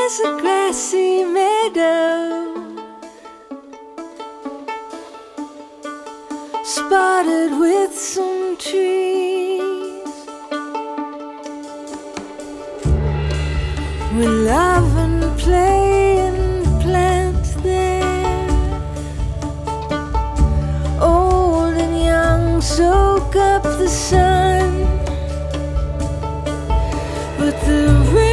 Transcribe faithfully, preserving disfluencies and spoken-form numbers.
There's a grassy meadow spotted with some trees. We love and play and plant there. Old and young soak up the sun, but the